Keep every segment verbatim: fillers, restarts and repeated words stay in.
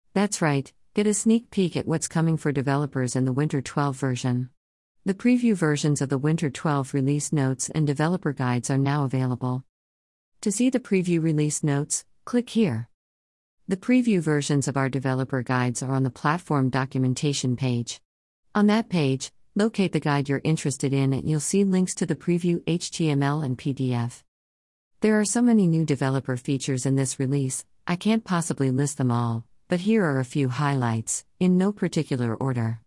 That's right, get a sneak peek at what's coming for developers in the Winter twelve version. The preview versions of the Winter twelve release notes and developer guides are now available. To see the preview release notes, click here. The preview versions of our developer guides are on the platform documentation page. On that page, locate the guide you're interested in and you'll see links to the preview H T M L and P D F. There are so many new developer features in this release, I can't possibly list them all, but here are a few highlights, in no particular order.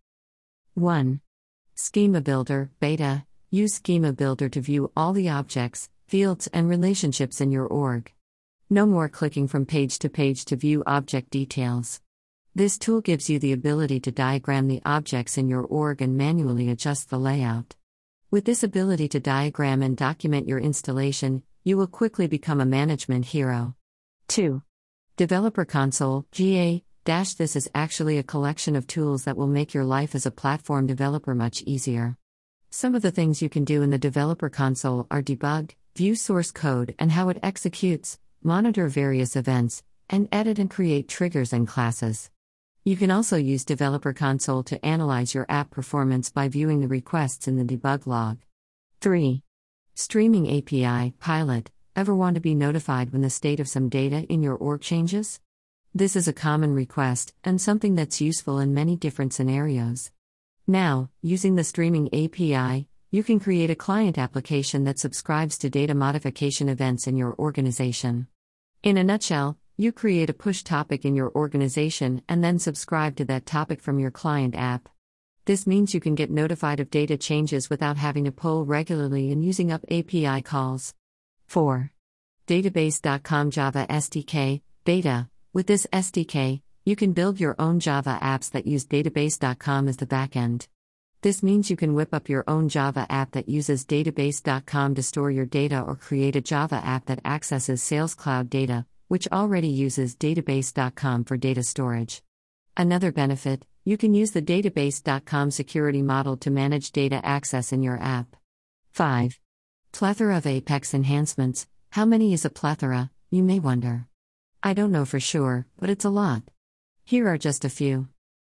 one. Schema Builder, Beta. Use Schema Builder to view all the objects, fields, and relationships in your org. No more clicking from page to page to view object details. This tool gives you the ability to diagram the objects in your org and manually adjust the layout. With this ability to diagram and document your installation, you will quickly become a management hero. two. Developer Console, G A. This is actually a collection of tools that will make your life as a platform developer much easier. Some of the things you can do in the Developer Console are debug, view source code and how it executes, monitor various events, and edit and create triggers and classes. You can also use Developer Console to analyze your app performance by viewing the requests in the debug log. three. Streaming A P I, Pilot. Ever want to be notified when the state of some data in your org changes? This is a common request, and something that's useful in many different scenarios. Now, using the Streaming A P I, you can create a client application that subscribes to data modification events in your organization. In a nutshell, you create a push topic in your organization and then subscribe to that topic from your client app. This means you can get notified of data changes without having to poll regularly and using up A P I calls. four. Database dot com Java S D K, Beta. With this S D K, you can build your own Java apps that use database dot com as the backend. This means you can whip up your own Java app that uses database dot com to store your data or create a Java app that accesses Sales Cloud data, which already uses database dot com for data storage. Another benefit, you can use the database dot com security model to manage data access in your app. five. Plethora of Apex enhancements. How many is a plethora, you may wonder. I don't know for sure, but it's a lot. Here are just a few.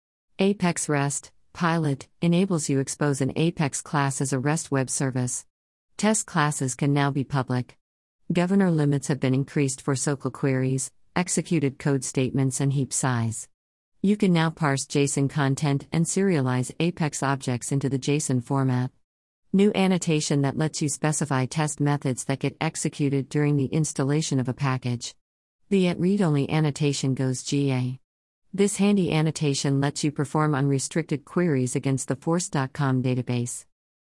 Apex REST Pilot enables you expose an Apex class as a REST web service. Test classes can now be public. Governor limits have been increased for S O C L queries, executed code statements, and heap size. You can now parse JSON content and serialize Apex objects into the JSON format. New annotation that lets you specify test methods that get executed during the installation of a package. The at read-only annotation goes G A. This handy annotation lets you perform unrestricted queries against the force dot com database.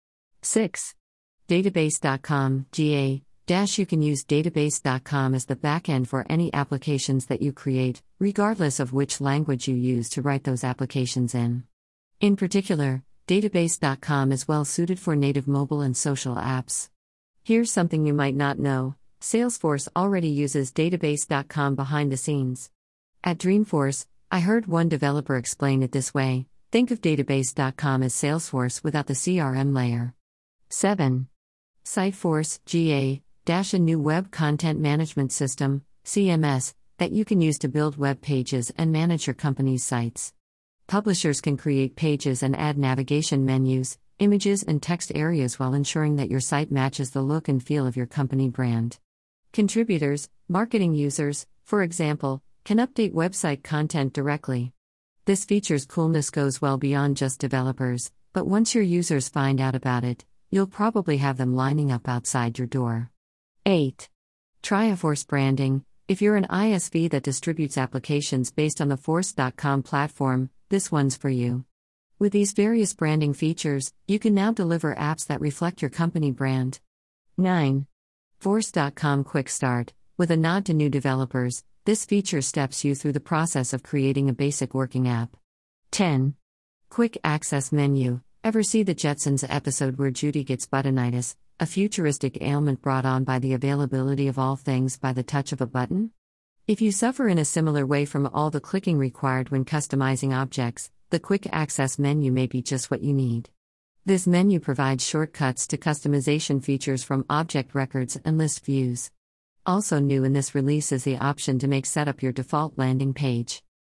six. Database dot com, G A. Dash You can use database dot com as the backend for any applications that you create, regardless of which language you use to write those applications in. In particular, database dot com is well suited for native mobile and social apps. Here's something you might not know. Salesforce already uses database dot com behind the scenes. At Dreamforce, I heard one developer explain it this way: think of database dot com as Salesforce without the C R M layer. seven. Siteforce, G A. Dash a new web content management system, C M S, that you can use to build web pages and manage your company's sites. Publishers can create pages and add navigation menus, images, and text areas while ensuring that your site matches the look and feel of your company brand. Contributors, marketing users, for example, can update website content directly. This feature's coolness goes well beyond just developers, but once your users find out about it, you'll probably have them lining up outside your door. eight. TriaForce Branding. If you're an I S V that distributes applications based on the force dot com platform, this one's for you. With these various branding features, you can now deliver apps that reflect your company brand. nine. force dot com Quick Start. With a nod to new developers, this feature steps you through the process of creating a basic working app. ten. Quick Access Menu. Ever see the Jetsons episode where Judy gets buttonitis, a futuristic ailment brought on by the availability of all things by the touch of a button? If you suffer in a similar way from all the clicking required when customizing objects, the Quick Access menu may be just what you need. This menu provides shortcuts to customization features from object records and list views. Also new in this release is the option to make setup your default landing page.